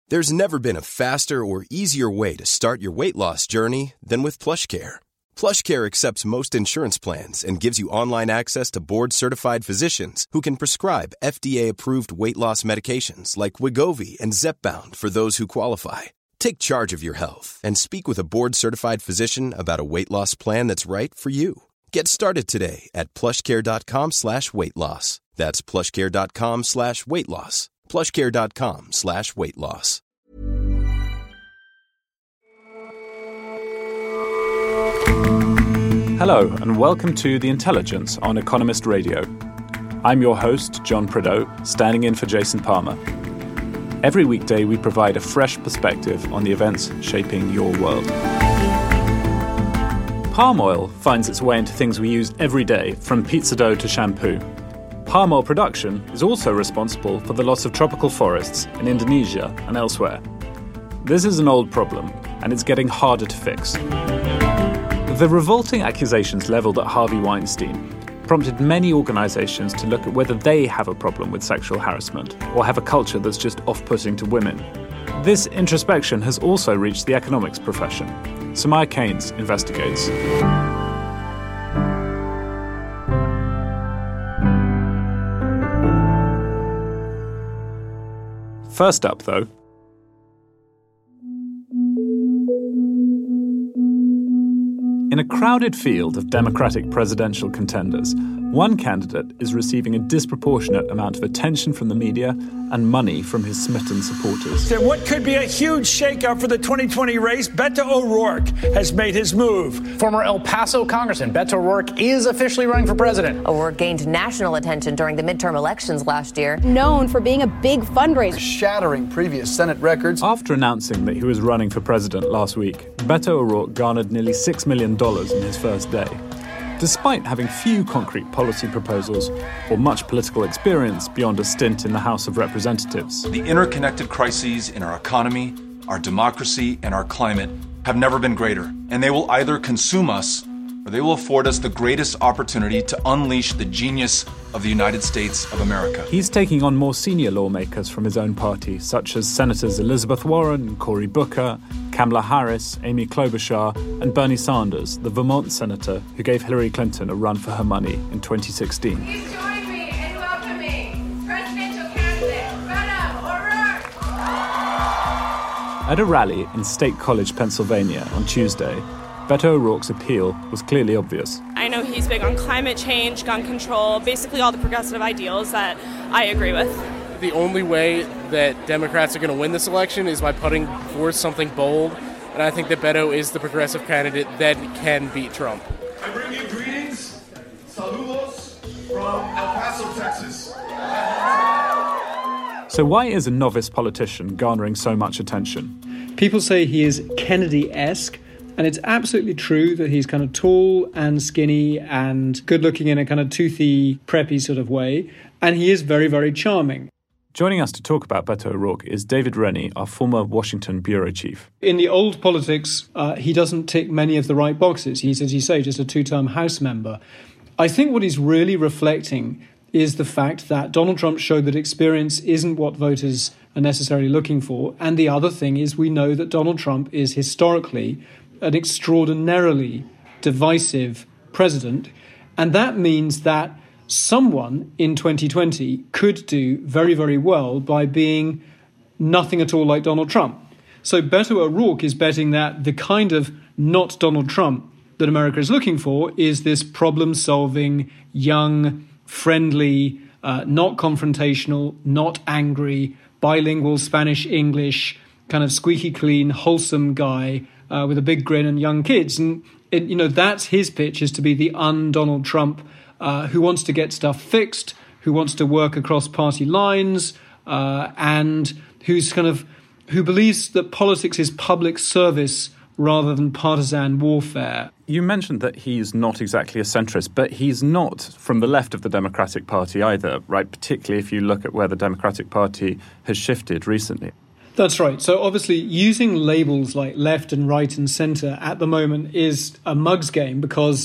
There's never been a faster or easier way to start your weight loss journey than with PlushCare. PlushCare accepts most insurance plans and gives you online access to board-certified physicians who can prescribe FDA-approved weight loss medications like Wegovy and Zepbound for those who qualify. Take charge of your health and speak with a board-certified physician about a weight loss plan that's right for you. Get started today at plushcare.com/weight loss. That's plushcare.com/weight loss. plushcare.com/weight loss. Hello and welcome to The Intelligence on Economist Radio. I'm your host, John Prideaux, standing in for Jason Palmer. Every weekday we provide a fresh perspective on the events shaping your world. Palm oil finds its way into things we use every day, from pizza dough to shampoo. Palm oil production is also responsible for the loss of tropical forests in Indonesia and elsewhere. This is an old problem, and it's getting harder to fix. The revolting accusations levelled at Harvey Weinstein prompted many organisations to look at whether they have a problem with sexual harassment or have a culture that's just off-putting to women. This introspection has also reached the economics profession. Samaya Keynes investigates. First up, though, in a crowded field of Democratic presidential contenders, one candidate is receiving a disproportionate amount of attention from the media and money from his smitten supporters. In what could be a huge shakeup for the 2020 race, Beto O'Rourke has made his move. Former El Paso Congressman Beto O'Rourke is officially running for president. O'Rourke gained national attention during the midterm elections last year. Known for being a big fundraiser, shattering previous Senate records. After announcing that he was running for president last week, Beto O'Rourke garnered nearly $6 million in his first day. Despite having few concrete policy proposals or much political experience beyond a stint in the House of Representatives. The interconnected crises in our economy, our democracy, and our climate have never been greater, and they will either consume us or they will afford us the greatest opportunity to unleash the genius of the United States of America. He's taking on more senior lawmakers from his own party, such as Senators Elizabeth Warren, Cory Booker, Kamala Harris, Amy Klobuchar, and Bernie Sanders, the Vermont senator who gave Hillary Clinton a run for her money in 2016. Please join me in welcoming presidential candidate Beto O'Rourke. At a rally in State College, Pennsylvania on Tuesday, Beto O'Rourke's appeal was clearly obvious. I know he's big on climate change, gun control, basically all the progressive ideals that I agree with. The only way that Democrats are going to win this election is by putting forth something bold, and I think that Beto is the progressive candidate that can beat Trump. I bring you greetings, saludos, from El Paso, Texas. So why is a novice politician garnering so much attention? People say he is Kennedy-esque, and it's absolutely true that he's kind of tall and skinny and good-looking in a kind of toothy, preppy sort of way, and he is very, very charming. Joining us to talk about Beto O'Rourke is David Rennie, our former Washington bureau chief. In the old politics, he doesn't tick many of the right boxes. He's, as you say, just a two-term House member. I think what he's really reflecting is the fact that Donald Trump showed that experience isn't what voters are necessarily looking for. And the other thing is we know that Donald Trump is historically an extraordinarily divisive president. And that means that someone in 2020 could do very, very well by being nothing at all like Donald Trump. So Beto O'Rourke is betting that the kind of not Donald Trump that America is looking for is this problem-solving, young, friendly, not confrontational, not angry, bilingual Spanish-English, kind of squeaky clean, wholesome guy with a big grin and young kids. And, that's his pitch, is to be the un-Donald Trump who wants to get stuff fixed, who wants to work across party lines, and who believes that politics is public service rather than partisan warfare. You mentioned that he's not exactly a centrist, but he's not from the left of the Democratic Party either, right? Particularly if you look at where the Democratic Party has shifted recently. That's right. So obviously using labels like left and right and centre at the moment is a mug's game because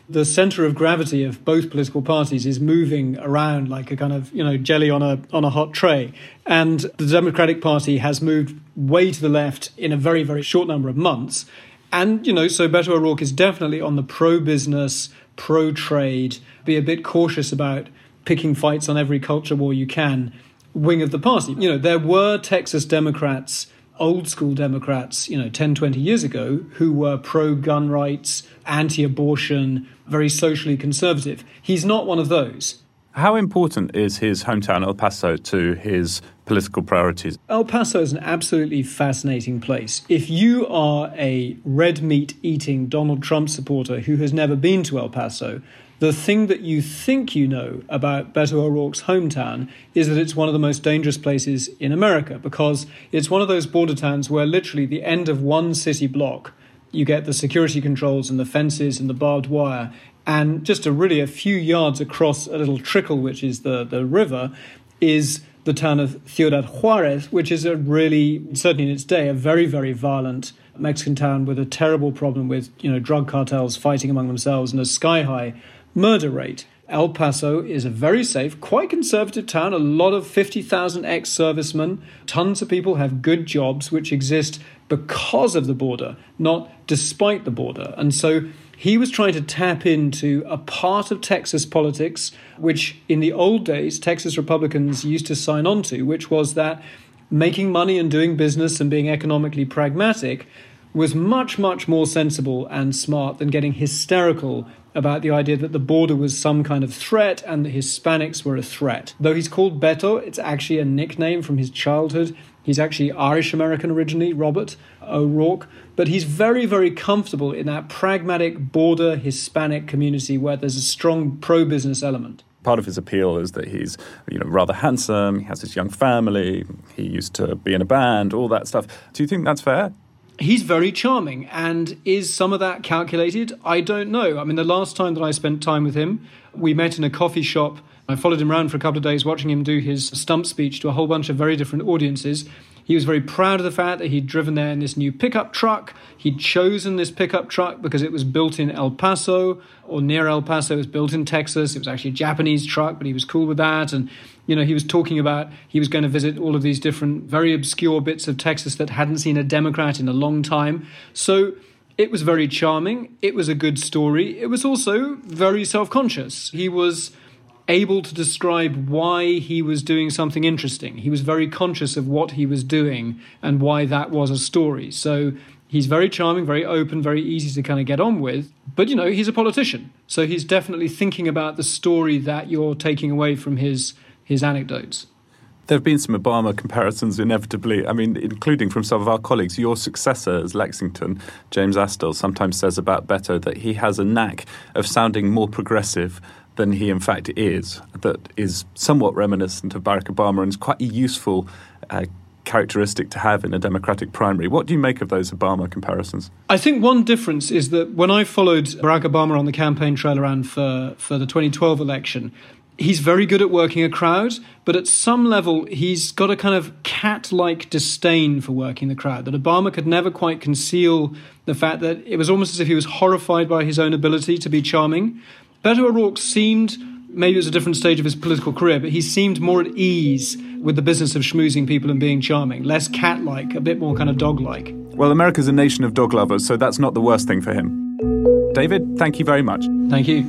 the centre of gravity of both political parties is moving around like a kind of, jelly on a hot tray. And the Democratic Party has moved way to the left in a very, very short number of months. And, so Beto O'Rourke is definitely on the pro-business, pro-trade, be a bit cautious about picking fights on every culture war you can wing of the party. There were Texas Democrats, old school Democrats, 10, 20 years ago, who were pro-gun rights, anti-abortion, very socially conservative. He's not one of those. How important is his hometown, El Paso, to his political priorities? El Paso is an absolutely fascinating place. If you are a red meat eating Donald Trump supporter who has never been to El Paso, the thing that you think you know about Beto O'Rourke's hometown is that it's one of the most dangerous places in America, because it's one of those border towns where literally the end of one city block, you get the security controls and the fences and the barbed wire, and just a few yards across a little trickle, which is the river, is the town of Ciudad Juarez, which is certainly in its day, a very, very violent Mexican town with a terrible problem with, drug cartels fighting among themselves and a sky-high murder rate. El Paso is a very safe, quite conservative town, a lot of 50,000 ex-servicemen. Tons of people have good jobs which exist because of the border, not despite the border. And so he was trying to tap into a part of Texas politics, which in the old days, Texas Republicans used to sign on to, which was that making money and doing business and being economically pragmatic was much, much more sensible and smart than getting hysterical about the idea that the border was some kind of threat and the Hispanics were a threat. Though he's called Beto, it's actually a nickname from his childhood. He's actually Irish-American originally, Robert O'Rourke. But he's very, very comfortable in that pragmatic border Hispanic community where there's a strong pro-business element. Part of his appeal is that he's, rather handsome, he has his young family, he used to be in a band, all that stuff. Do you think that's fair? He's very charming, and is some of that calculated? I don't know. I mean, the last time that I spent time with him, we met in a coffee shop. I followed him around for a couple of days watching him do his stump speech to a whole bunch of very different audiences. He was very proud of the fact that he'd driven there in this new pickup truck. He'd chosen this pickup truck because it was built in El Paso, or near El Paso. It was built in Texas. It was actually a Japanese truck, but he was cool with that. And, he was talking about he was going to visit all of these different, very obscure bits of Texas that hadn't seen a Democrat in a long time. So it was very charming. It was a good story. It was also very self-conscious. He was able to describe why he was doing something interesting. He was very conscious of what he was doing and why that was a story. So he's very charming, very open, very easy to kind of get on with. But, he's a politician. So he's definitely thinking about the story that you're taking away from his anecdotes. There have been some Obama comparisons inevitably, including from some of our colleagues. Your successor as Lexington, James Astle, sometimes says about Beto that he has a knack of sounding more progressive than he in fact is, that is somewhat reminiscent of Barack Obama and is quite a useful characteristic to have in a Democratic primary. What do you make of those Obama comparisons? I think one difference is that when I followed Barack Obama on the campaign trail around for the 2012 election, he's very good at working a crowd, but at some level he's got a kind of cat-like disdain for working the crowd, that Obama could never quite conceal the fact that it was almost as if he was horrified by his own ability to be charming. Beto O'Rourke seemed, maybe it was a different stage of his political career, but he seemed more at ease with the business of schmoozing people and being charming, less cat-like, a bit more kind of dog-like. Well, America's a nation of dog lovers, so that's not the worst thing for him. David, thank you very much. Thank you.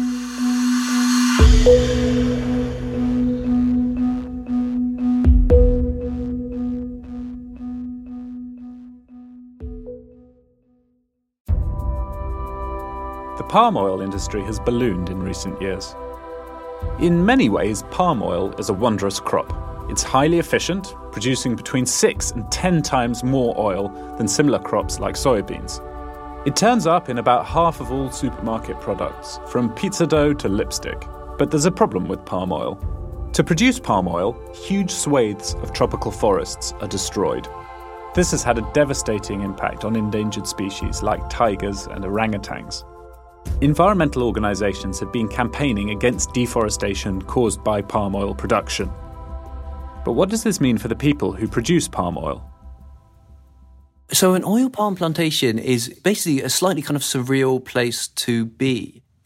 The palm oil industry has ballooned in recent years. In many ways, palm oil is a wondrous crop. It's highly efficient, producing between 6 and 10 times more oil than similar crops like soybeans. It turns up in about half of all supermarket products, from pizza dough to lipstick. But there's a problem with palm oil. To produce palm oil, huge swathes of tropical forests are destroyed. This has had a devastating impact on endangered species like tigers and orangutans. Environmental organisations have been campaigning against deforestation caused by palm oil production. But what does this mean for the people who produce palm oil? So an oil palm plantation is basically a slightly kind of surreal place to be.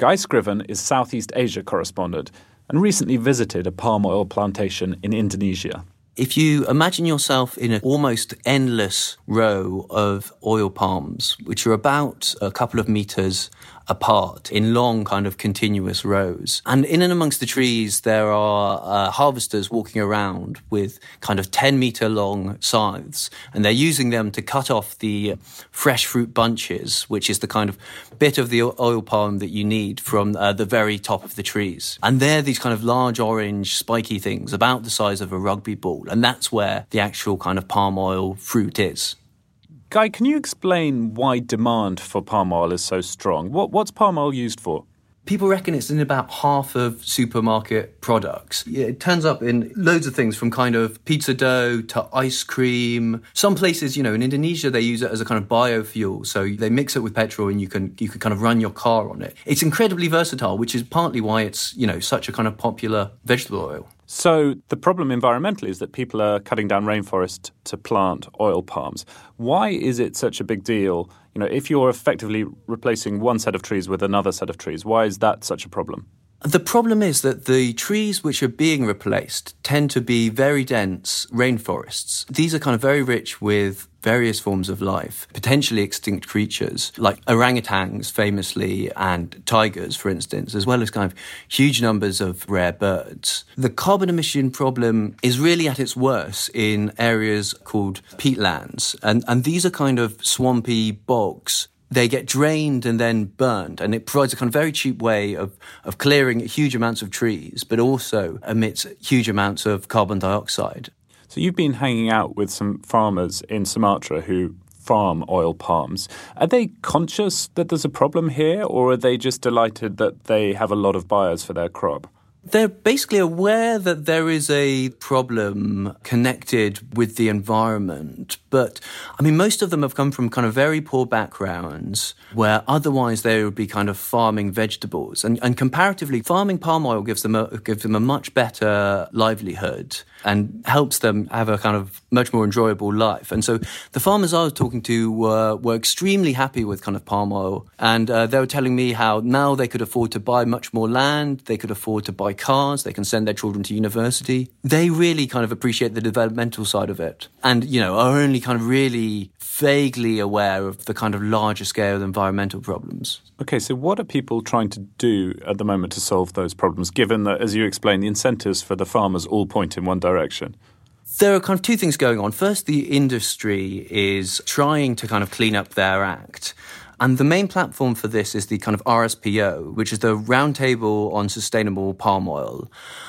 Guy Scriven is Southeast Asia correspondent and recently visited a palm oil plantation in Indonesia. If you imagine yourself in an almost endless row of oil palms, which are about a couple of meters apart in long kind of continuous rows. And in and amongst the trees, there are harvesters walking around with kind of 10-meter long scythes, and they're using them to cut off the fresh fruit bunches, which is the kind of bit of the oil palm that you need from the very top of the trees. And they're these kind of large orange spiky things about the size of a rugby ball, and that's where the actual kind of palm oil fruit is. Guy, can you explain why demand for palm oil is so strong? What's palm oil used for? People reckon it's in about half of supermarket products. It turns up in loads of things, from kind of pizza dough to ice cream. Some places, in Indonesia, they use it as a kind of biofuel. So they mix it with petrol and you can kind of run your car on it. It's incredibly versatile, which is partly why it's, such a kind of popular vegetable oil. So the problem environmentally is that people are cutting down rainforest to plant oil palms. Why is it such a big deal? If you're effectively replacing one set of trees with another set of trees, why is that such a problem? The problem is that the trees which are being replaced tend to be very dense rainforests. These are kind of very rich with various forms of life, potentially extinct creatures, like orangutans famously, and tigers, for instance, as well as kind of huge numbers of rare birds. The carbon emission problem is really at its worst in areas called peatlands, and these are kind of swampy bogs. They get drained and then burned, and it provides a kind of very cheap way of clearing huge amounts of trees, but also emits huge amounts of carbon dioxide. So you've been hanging out with some farmers in Sumatra who farm oil palms. Are they conscious that there's a problem here, or are they just delighted that they have a lot of buyers for their crop? They're basically aware that there is a problem connected with the environment. But, most of them have come from kind of very poor backgrounds where otherwise they would be kind of farming vegetables. And comparatively, farming palm oil gives them a much better livelihood and helps them have a kind of much more enjoyable life. And so the farmers I was talking to were extremely happy with kind of palm oil. And they were telling me how now they could afford to buy much more land, they could afford to buy cars, they can send their children to university. They really kind of appreciate the developmental side of it and, are only kind of really vaguely aware of the kind of larger scale environmental problems. Okay, so what are people trying to do at the moment to solve those problems, given that, as you explained, the incentives for the farmers all point in one direction? There are kind of two things going on. First, the industry is trying to kind of clean up their act. And the main platform for this is the kind of RSPO, which is the Roundtable on Sustainable Palm Oil.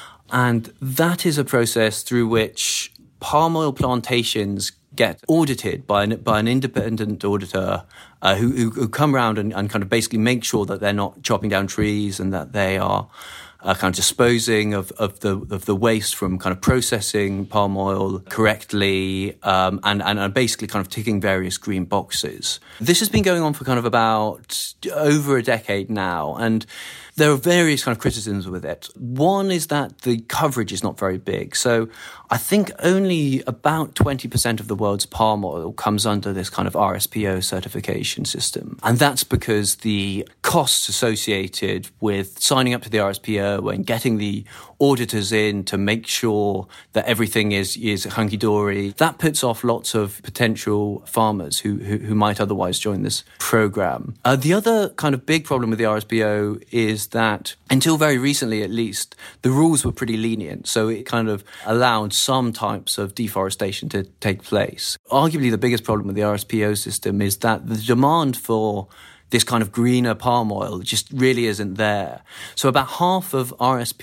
And that is a process through which palm oil plantations get audited by an independent auditor who come around and kind of basically make sure that they're not chopping down trees and that they are kind of disposing of the waste from kind of processing palm oil correctly and basically kind of ticking various green boxes. This has been going on for kind of about over a decade now, and there are various kind of criticisms with it. One is that the coverage is not very big. So I think only about 20% of the world's palm oil comes under this kind of RSPO certification system. And that's because the costs associated with signing up to the RSPO and getting the auditors in to make sure that everything is hunky-dory, that puts off lots of potential farmers who might otherwise join this program. The other kind of big problem with the RSPO is that, until very recently at least, the rules were pretty lenient. So it kind of allowed some types of deforestation to take place. Arguably the biggest problem with the RSPO system is that the demand for this kind of greener palm oil just really isn't there. So about half of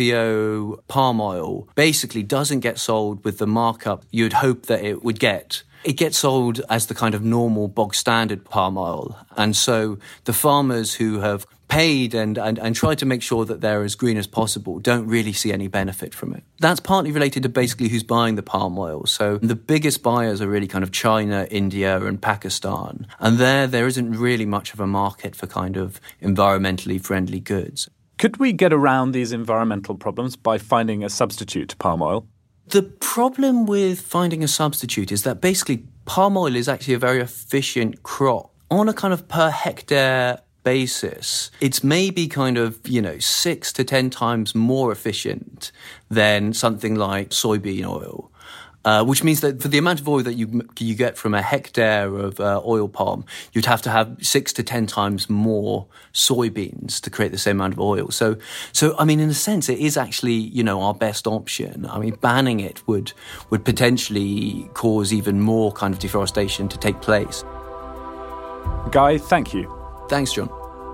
RSPO palm oil basically doesn't get sold with the markup you'd hope that it would get. It gets sold as the kind of normal bog standard palm oil. And so the farmers who have paid and tried to make sure that they're as green as possible don't really see any benefit from it. That's partly related to basically who's buying the palm oil. So the biggest buyers are really kind of China, India and Pakistan. And there isn't really much of a market for kind of environmentally friendly goods. Could we get around these environmental problems by finding a substitute to palm oil? The problem with finding a substitute is that basically palm oil is actually a very efficient crop. On a kind of per hectare basis, it's maybe kind of, 6 to 10 times more efficient than something like soybean oil. Which means that for the amount of oil that you get from a hectare of oil palm, you'd have to have 6 to 10 times more soybeans to create the same amount of oil. So I mean, in a sense, it is actually, our best option. I mean, banning it would potentially cause even more kind of deforestation to take place. Guy, thank you. Thanks, John.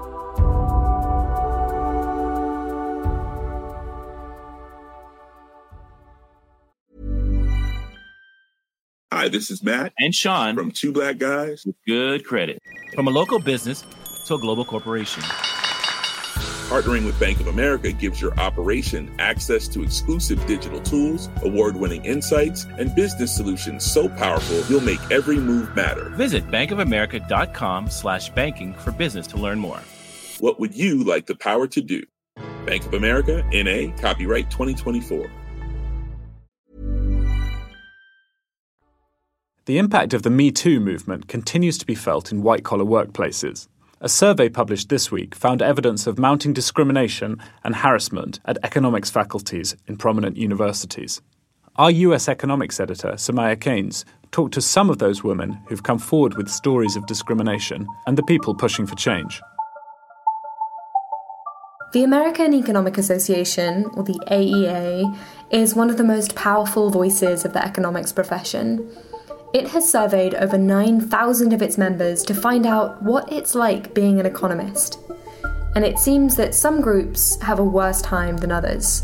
Hi, this is Matt and Sean from Two Black Guys with Good Credit. From a local business to a global corporation. Partnering with Bank of America gives your operation access to exclusive digital tools, award-winning insights, and business solutions so powerful you'll make every move matter. Visit bankofamerica.com/banking for business to learn more. What would you like the power to do? Bank of America, N.A., copyright 2024. The impact of the Me Too movement continues to be felt in white-collar workplaces. A survey published this week found evidence of mounting discrimination and harassment at economics faculties in prominent universities. Our US economics editor, Samaya Keynes, talked to some of those women who've come forward with stories of discrimination and the people pushing for change. The American Economic Association, or the AEA, is one of the most powerful voices of the economics profession. It has surveyed over 9,000 of its members to find out what it's like being an economist. And it seems that some groups have a worse time than others.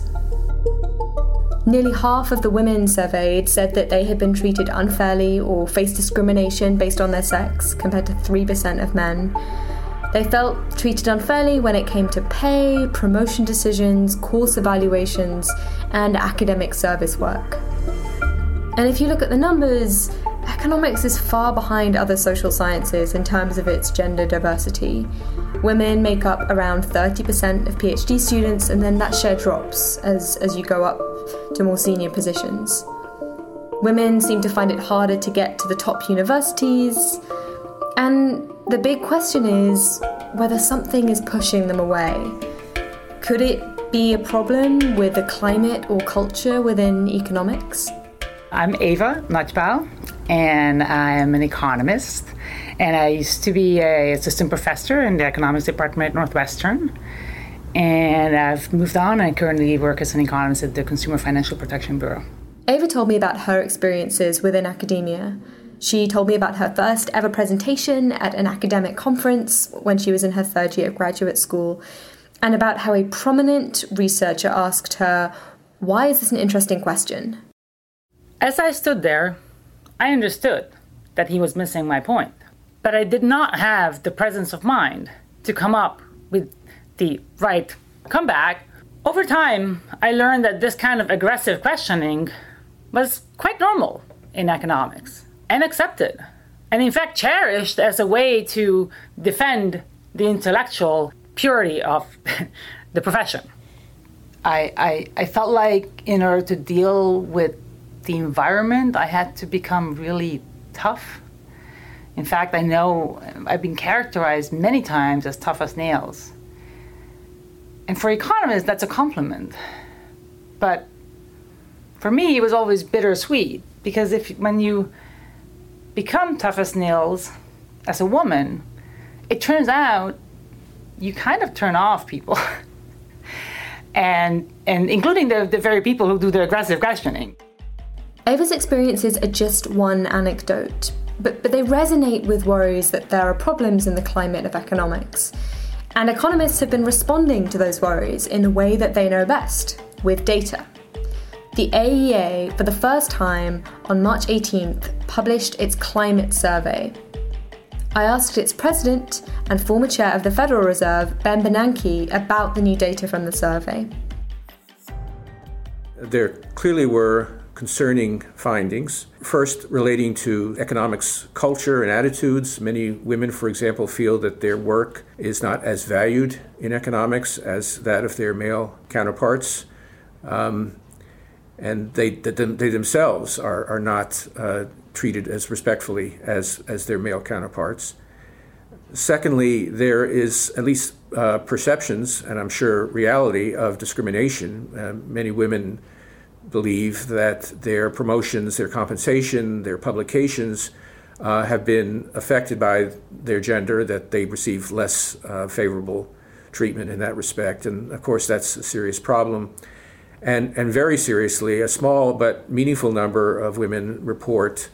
Nearly half of the women surveyed said that they had been treated unfairly or faced discrimination based on their sex, compared to 3% of men. They felt treated unfairly when it came to pay, promotion decisions, course evaluations, and academic service work. And if you look at the numbers, economics is far behind other social sciences in terms of its gender diversity. Women make up around 30% of PhD students, and then that share drops as you go up to more senior positions. Women seem to find it harder to get to the top universities, and the big question is whether something is pushing them away. Could it be a problem with the climate or culture within economics? I'm Ava Nutbau, and I'm an economist. And I used to be an assistant professor in the economics department at Northwestern. And I've moved on and currently work as an economist at the Consumer Financial Protection Bureau. Ava told me about her experiences within academia. She told me about her first ever presentation at an academic conference when she was in her third year of graduate school, and about how a prominent researcher asked her, "Why is this an interesting question?" As I stood there, I understood that he was missing my point. But I did not have the presence of mind to come up with the right comeback. Over time, I learned that this kind of aggressive questioning was quite normal in economics and accepted, and in fact cherished as a way to defend the intellectual purity of the profession. I felt like in order to deal with the environment, I had to become really tough. In fact, I know I've been characterized many times as tough as nails. And for economists, that's a compliment. But for me, it was always bittersweet, because when you become tough as nails as a woman, it turns out you kind of turn off people. and including the very people who do the aggressive questioning. Ava's experiences are just one anecdote, but they resonate with worries that there are problems in the climate of economics. And economists have been responding to those worries in the way that they know best, with data. The AEA, for the first time on March 18th, published its climate survey. I asked its president and former chair of the Federal Reserve, Ben Bernanke, about the new data from the survey. There clearly were concerning findings. First, relating to economics culture and attitudes. Many women, for example, feel that their work is not as valued in economics as that of their male counterparts. And they themselves are not treated as respectfully as their male counterparts. Secondly, there is at least perceptions, and I'm sure reality, of discrimination. Many women believe that their promotions, their compensation, their publications have been affected by their gender, that they receive less favorable treatment in that respect. And of course, that's a serious problem. And very seriously, a small but meaningful number of women report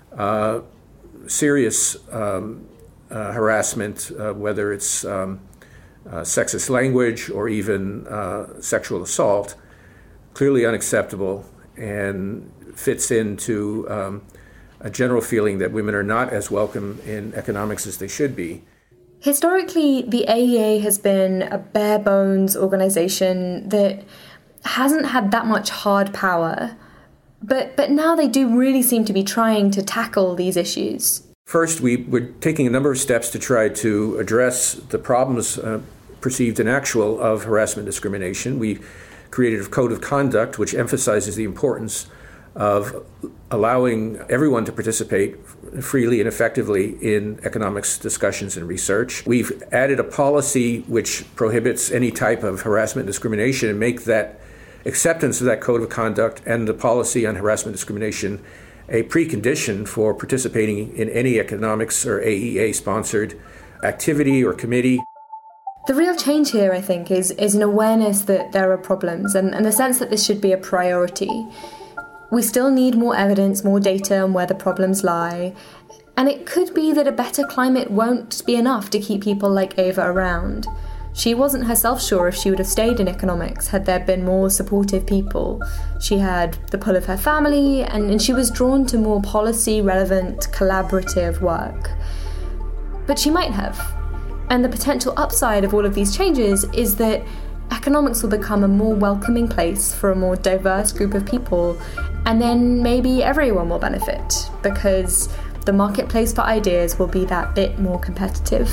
serious harassment, whether it's sexist language or even sexual assault, clearly unacceptable and fits into a general feeling that women are not as welcome in economics as they should be. Historically, the AEA has been a bare-bones organization that hasn't had that much hard power, but now they do really seem to be trying to tackle these issues. First, we're taking a number of steps to try to address the problems perceived and actual of harassment discrimination. We created a code of conduct which emphasizes the importance of allowing everyone to participate freely and effectively in economics discussions and research. We've added a policy which prohibits any type of harassment and discrimination, and make that acceptance of that code of conduct and the policy on harassment and discrimination a precondition for participating in any economics or AEA-sponsored activity or committee. The real change here, I think, is an awareness that there are problems and the sense that this should be a priority. We still need more evidence, more data on where the problems lie, and it could be that a better climate won't be enough to keep people like Ava around. She wasn't herself sure if she would have stayed in economics had there been more supportive people. She had the pull of her family, and she was drawn to more policy-relevant, collaborative work. But she might have. And the potential upside of all of these changes is that economics will become a more welcoming place for a more diverse group of people, and then maybe everyone will benefit, because the marketplace for ideas will be that bit more competitive.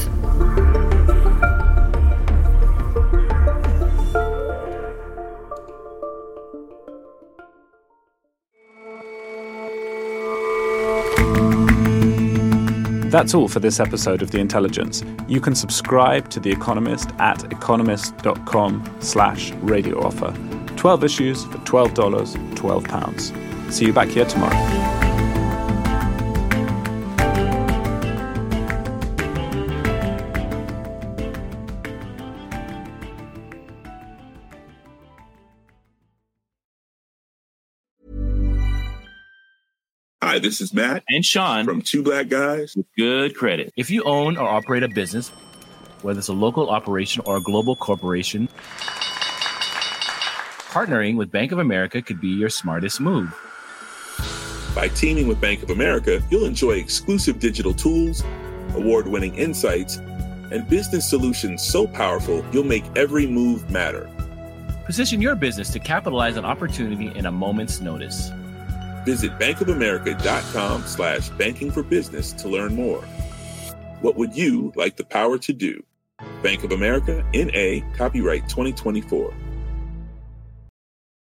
That's all for this episode of The Intelligence. You can subscribe to The Economist at economist.com/radio offer. 12 issues for $12, £12. See you back here tomorrow. Hi, this is Matt and Sean from Two Black Guys with Good Credit. If you own or operate a business, whether it's a local operation or a global corporation, partnering with Bank of America could be your smartest move. By teaming with Bank of America, you'll enjoy exclusive digital tools, award-winning insights, and business solutions so powerful you'll make every move matter. Position your business to capitalize on opportunity in a moment's notice. Visit bankofamerica.com/banking for business to learn more. What would you like the power to do? Bank of America, N.A., copyright 2024.